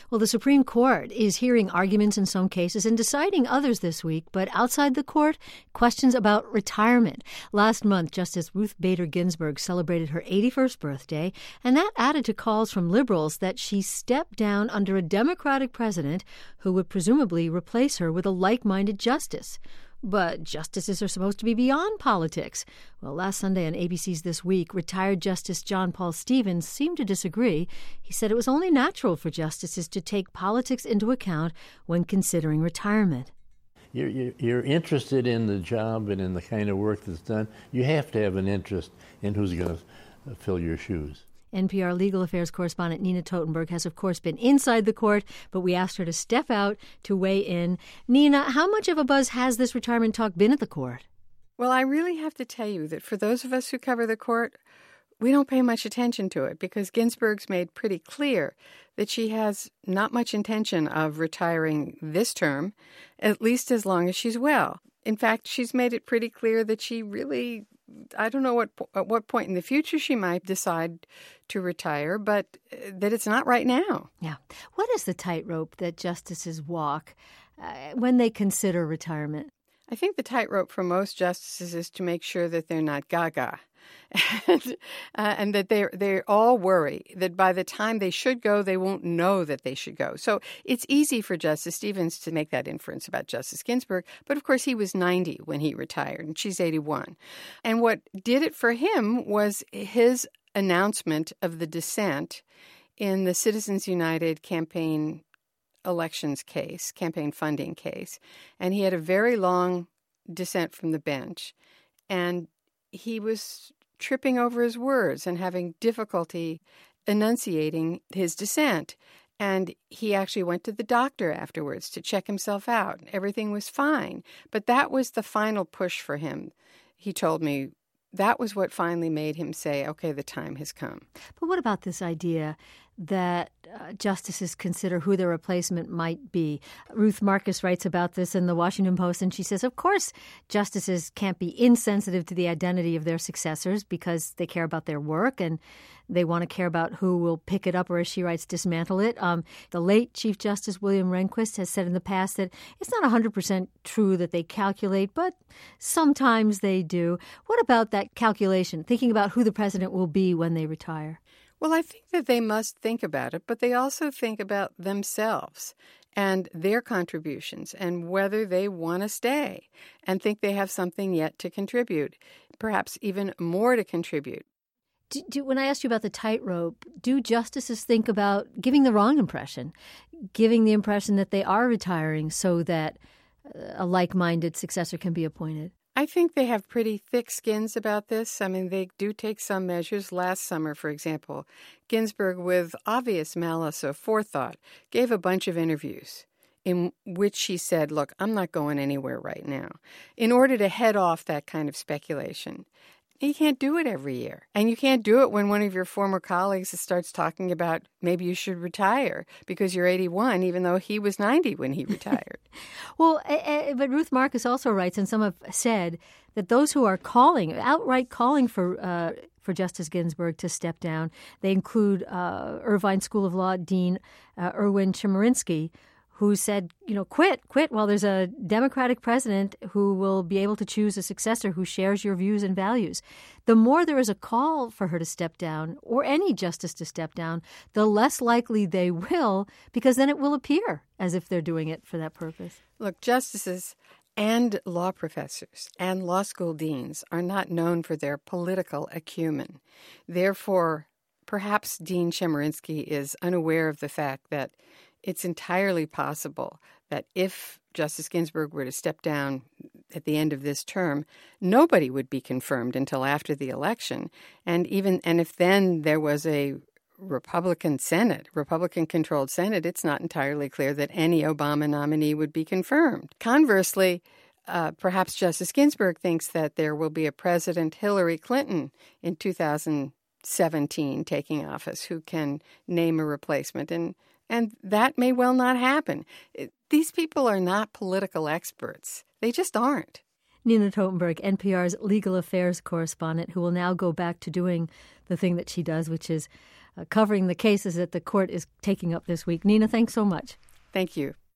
Well, the Supreme Court is hearing arguments in some cases and deciding others this week, but outside the court, questions about retirement. Last month, Justice Ruth Bader Ginsburg celebrated her 81st birthday, and that added to calls from liberals that she step down under a Democratic president who would presumably replace her with a like-minded justice. But justices are supposed to be beyond politics. Well, last Sunday on ABC's This Week, retired Justice John Paul Stevens seemed to disagree. He said it was only natural for justices to take politics into account when considering retirement. You're interested in the job and in the kind of work that's done. You have to have an interest in who's going to fill your shoes. NPR legal affairs correspondent Nina Totenberg has, of course, been inside the court, but we asked her to step out to weigh in. Nina, how much of a buzz has this retirement talk been at the court? Well, I really have to tell you that for those of us who cover the court, we don't pay much attention to it because Ginsburg's made pretty clear that she has not much intention of retiring this term, at least as long as she's well. In fact, she's made it pretty clear that she really, I don't know at what point in the future she might decide to retire, but that it's not right now. Yeah. What is the tightrope that justices walk when they consider retirement? I think the tightrope for most justices is to make sure that they're not gaga. And that they all worry that by the time they should go, they won't know that they should go. So it's easy for Justice Stevens to make that inference about Justice Ginsburg. But of course, he was 90 when he retired, and she's 81. And what did it for him was his announcement of the dissent in the Citizens United campaign elections case, campaign funding case. And he had a very long dissent from the bench. And he was tripping over his words and having difficulty enunciating his dissent. And he actually went to the doctor afterwards to check himself out. Everything was fine. But that was the final push for him. He told me that was what finally made him say, okay, the time has come. But what about this idea that justices consider who their replacement might be? Ruth Marcus writes about this in the Washington Post, and she says, of course, justices can't be insensitive to the identity of their successors because they care about their work and they want to care about who will pick it up or, as she writes, dismantle it. The late Chief Justice William Rehnquist has said in the past that it's not 100% true that they calculate, but sometimes they do. What about that calculation, thinking about who the president will be when they retire? Well, I think that they must think about it, but they also think about themselves and their contributions and whether they want to stay and think they have something yet to contribute, perhaps even more to contribute. When I asked you about the tightrope, do justices think about giving the wrong impression, giving the impression that they are retiring so that a like-minded successor can be appointed? I think they have pretty thick skins about this. I mean, they do take some measures. Last summer, for example, Ginsburg, with obvious malice of forethought, gave a bunch of interviews in which she said, look, I'm not going anywhere right now, in order to head off that kind of speculation. You can't do it every year. And you can't do it when one of your former colleagues starts talking about maybe you should retire because you're 81, even though he was 90 when he retired. Well, but Ruth Marcus also writes, and some have said, that those who are outright calling for Justice Ginsburg to step down, they include Irvine School of Law Dean Erwin Chemerinsky, who said, quit while there's a Democratic president who will be able to choose a successor who shares your views and values. The more there is a call for her to step down, or any justice to step down, the less likely they will, because then it will appear as if they're doing it for that purpose. Look, justices and law professors and law school deans are not known for their political acumen. Therefore, perhaps Dean Chemerinsky is unaware of the fact that it's entirely possible that if Justice Ginsburg were to step down at the end of this term, nobody would be confirmed until after the election. And if then there was a Republican-controlled Senate, it's not entirely clear that any Obama nominee would be confirmed. Conversely, perhaps Justice Ginsburg thinks that there will be a President Hillary Clinton in 2017 taking office who can name a replacement. And that may well not happen. These people are not political experts. They just aren't. Nina Totenberg, NPR's legal affairs correspondent, who will now go back to doing the thing that she does, which is covering the cases that the court is taking up this week. Nina, thanks so much. Thank you.